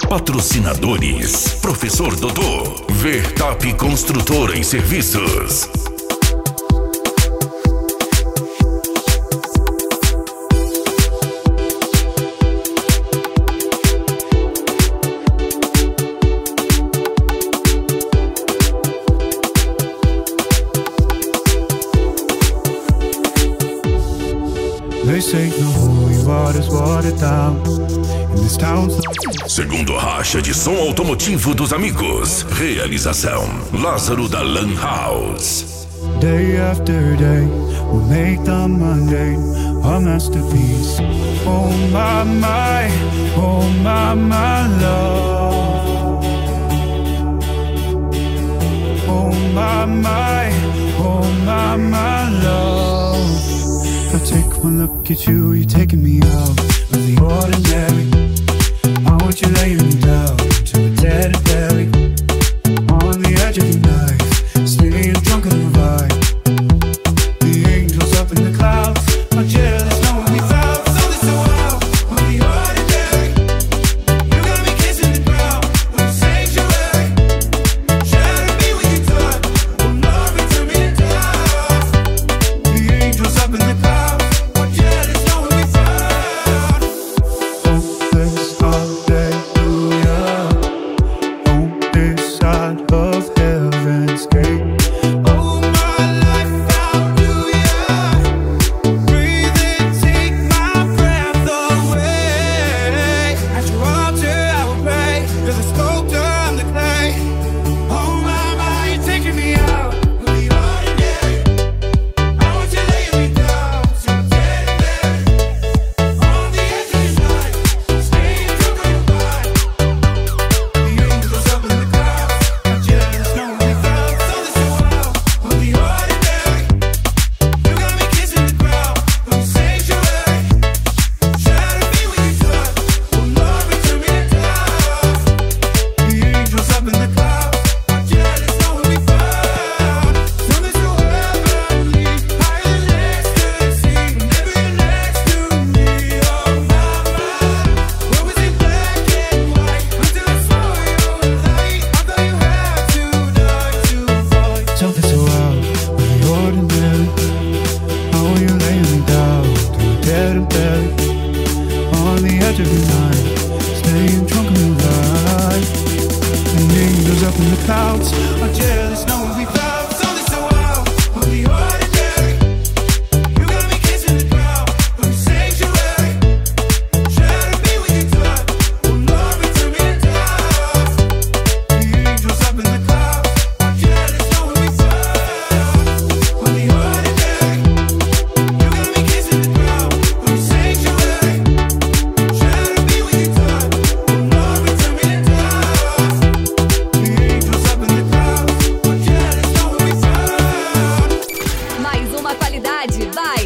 Patrocinadores: Professor Dodô, Vertap Construtora e Serviços. They say the holy water's watered down in this town. Segundo racha de som automotivo dos amigos. Realização: Lázaro da Lan House. Day after day, we'll make the mundane a masterpiece. Oh my, my love. Oh my love. I take one look at you, you're taking me out of the ordinary. I want you laying me down to a dead and buried. On the edge of the knife, staying drunk on the ride. The angels up in the clouds are jealous, knowing we found something so wild. On the ordinary, you got me kissing the ground with a sanctuary. Shadow me when you talk, will not return me to dust. The angels up in the clouds are jealous, knowing we found hopeless hallelujah on this side of heaven's gate. Oh my life, how do ya breathe and take my breath away? At your altar I will pray, you're the sculptor, I'm the clay. Oh my, you're taking me out of the ordinary. I want you laying me down so dead and buried. On the edge of your night, staying drunk on your mind. The angels up in the clouds are jealous, knowing we found something so wild. On the ordinary, you got me kissing the ground with a sanctuary. Shadow me when you touch, will not return me to dust. The angels up in the clouds are jealous, knowing we found something so heavenly, higher than ecstasy. Never you're next to me. Oh my, what was it black and white until I saw your light? I thought you had to die to fight something so out of the ordinary. How are you laying me down to a dead and buried? On the edge of your night, staying drunk on the ride. The angels up in the clouds are jealous, knowing we found something so wild. On the ordinary, you got me kissing the ground with a sanctuary. Shadow me when you touch, will not return me to dust. The angels up in the clouds are jealous, knowing we found on the ordinary. You got me kissing the ground with a sanctuary. Shadow me when you touch, will not return me to dust. The angels up in the clouds are jealous, knowing we found. Mais uma qualidade by